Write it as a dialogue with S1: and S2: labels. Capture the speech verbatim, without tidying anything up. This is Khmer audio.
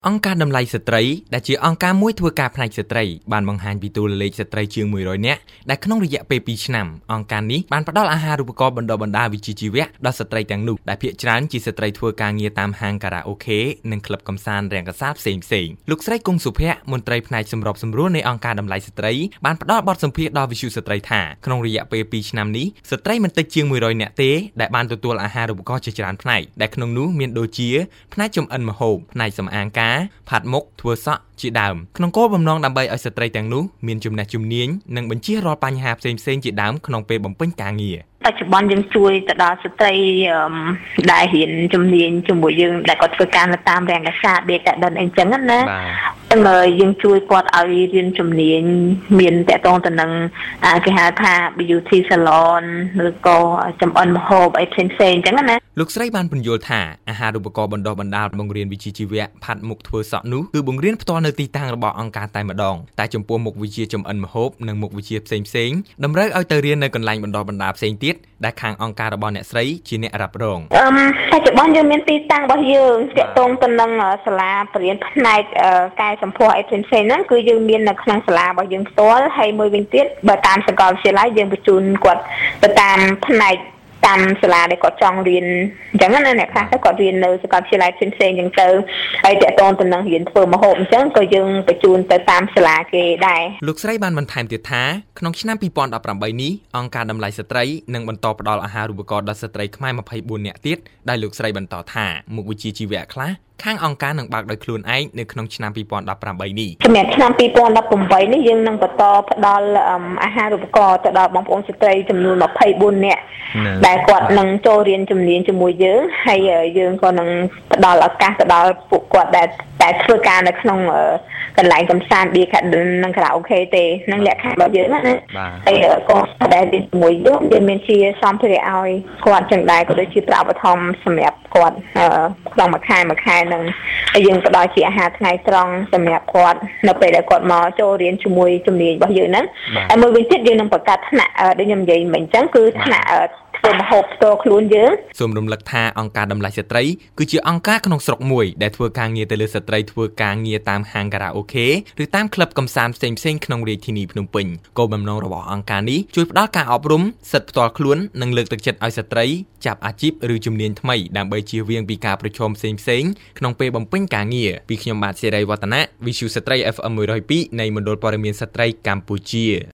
S1: អង្គការតម្លៃស្ត្រីដែលជាអង្គការមួយធ្វើការផ្នែកស្ត្រីបានបង្ហាញពីតួលេខស្ត្រីជាងមួយរយនាក់ដែលក្នុងរយៈពេលពីរឆ្នាំអង្គការនេះបានផ្ដល់អាហារូបករណ៍បណ្ដុះបណ្ដាលវិជ្ជាជីវៈដល់ស្ត្រីទាំងនោះដែលភាគច្រើនជាស្ត្រីធ្វើការងារតាមហាងខារ៉ាអូខេនិងក្លឹបកម្សាន្តរាំងកាសាផ្សេងៗលោកស្រីគង់សុភ័ក្រមន្ត្រីផ្នែកសម្របសម្រួលនៃអង្គការតម្លៃស្ត្រីបានផ្ដល់បទសម្ភាសន៍ដល់វិទ្យុស្ត្រីថាក្នុងរយៈពេលពីរឆ្នាំនេះស្ត្រីមិនតិចជាងមួយរយនាក់ទេដែលបានទទួលអាហារូបករណ៍ជាច្រើនផ្នែកដែលក្នុងនោះមានដូចជាផ្នែកចម្អិនម្ហូបផ្នែកសម្អាងការផាត់មុខធ្វើសក់ជាដើមក្នុងគោលបំណងដើម្បីឲ្យស្ត្រីទាំងនោះមានចំណេះជំនាញនិងបញ្ជៀសរាល់បញ្ហាផ្សេងៗជាដើមក្នុងពេលបំពេញការងារប
S2: ច្ចុប្បន្នយើងជួយទៅដល់ស្ត្រីដែលរៀនជំនាញជាមួយយើងដែលគាត់ធ្វើការនៅតាមរាំងកាសាបេតដិនអីចឹងណាហ្នឹងហើយយើងជួយគាត់ឲ្យរៀនជំនាញមានតកតងទៅនឹងគេហៅថា beauty salon ឬក៏ចម្អិនម្ហូបអីផ្សេងៗចឹងណា
S1: លោកស្រីបានពន្យល់ថាអាហារូបករណ៍បណ្ដុះបណ្ដាលបង្រៀនវិជ្ជាជីវៈផាត់មុខធ្វើសក់នោះគឺបង្រៀនផ្ទាល់នៅទីតាំងរបស់អង្គការតែម្ដងតែចំពោះមុខវិជ្ជាចម្អិនម្ហូបនិងមុខវិជ្ជាផ្សេងៗតម្រូវឲ្យទៅរៀននៅកន្លែងបណ្ដុះបណ្ដាលផ្សេងទៀតដែលខាងអង្គការរបស់អ្នកស្រីជាអ្នករ៉ាប់រង
S2: អឺបច្ចុប្បន្នយើងមានទីតាំងរបស់យើងទាក់ទងទៅនឹងសាលាបរិញ្ញាបត្រផ្នែកកែសម្ផស្សអីផ្សេងៗហ្នឹងគឺយើងមាននៅក្នុងសាលារបស់យើងផ្ទាល់ហើយមួយវិញទៀតបើតាមសាកលវិទ្យាល័យយើងបញ្ជូនគាត់ទៅតាមផ្នែកតាមសាលាដែលគាត់ចង់រៀនអញ្ចឹងណាអ្នកខ្លះទៅគាត់រៀននៅសាកលវិទ្យាល័យផ្សេងៗអញ្ចឹងទៅហើយតកតងទៅនឹងរៀនធ្វើម្ហូបអញ្ចឹងក៏យើងបញ្ជូនទៅតាមសាលាគេដែរ
S1: លោកស្រីបានបន្ថែមទៀតថាក្នុងឆ្នាំពីរពាន់ដប់ប្រាំបីនេះអង្គការតម្លៃស្ត្រីនឹងបន្តផ្ដល់អាហារូបករណ៍ដល់ស្ត្រីខ្មែរម្ភៃបួននាក់ទៀតដែលលោកស្រីបន្តថាមុខវិជ្ជាជីវៈខ្លះខាងអង្គការនឹងបើកដោយខ្លួនឯងនៅក្នុងឆ្នាំពីរពាន់ដប់ប្រាំបីនេះ
S2: សម្រាប់ឆ្នាំពីរពាន់ដប់ប្រាំបីនេះយើងនឹងបន្តផ្ដល់អាហារូបករណ៍ទៅដល់បងប្អូនស្ត្រីចំនួនម្ភៃបួននាក់ដែលគាត់នឹងចូលរៀនជំនាញជាមួយយើងហើយយើងក៏នឹងផ្ដល់ឱកាសទៅដល់ពួកគាត់ដែលតែធ្វើការនៅក្នុងកន្លែងកំសាន្តបៀខានិងខារ៉ាអូខេទេនឹងលក្ខខណ្ឌរបស់យើងណាហើយក៏ដែលជាមួយយើងយើងមានជាសម្ភារៈឲ្យគាត់ចឹងដែរក៏ដូចជាប្រាក់បឋមសម្រាប់គាត់ក្នុងមួយខែមួយខែនឹងហើយយើងផ្ដល់ជាអាហារថ្ងៃត្រង់សម្រាប់គាត់នៅពេលដែលគាត់មកចូលរៀនជាមួយជំនាញរបស់យើងហ្នឹងហើយមួយវិញទៀតយើងនឹងបង្កើតថ្នាក់ដូចខ្ញុំនិយាយមិញអញ្ចឹងគឺថ្នាក់ធ្វើម្ហូបផ្ទាល់ខ្លួនយើង
S1: សូមរំលឹកថាអង្គការតម្លៃស្ត្រីគឺជាអង្គការក្នុងស្រុកមួយដែលធ្វើការងារទៅលើស្ត្រីធ្វើការងារតាមហាងខារ៉ាអូខេឬតាមក្លឹបកម្សាន្តផ្សេងៗក្នុងរាជធានីភ្នំពេញគោលបំណងរបស់អង្គការនេះជួយផ្ដល់ការអប់រំសិទ្ធិផ្ទាល់ខ្លួននិងលើកទឹកចិត្តឲ្យស្ត្រីចាប់អាជីពឬជំនាញថ្មីដើម្បីជៀសវាងពីការប្រឈមផ្សេងៗក្នុងពេលបំពេញការងារពីខ្ញុំបាទសេរីវឌ្ឍនៈ Visual ស្ត្រី អេហ្វ អឹម មួយរយពីរនៃមណ្ឌលព័ត៌មានស្ត្រីកម្ពុជា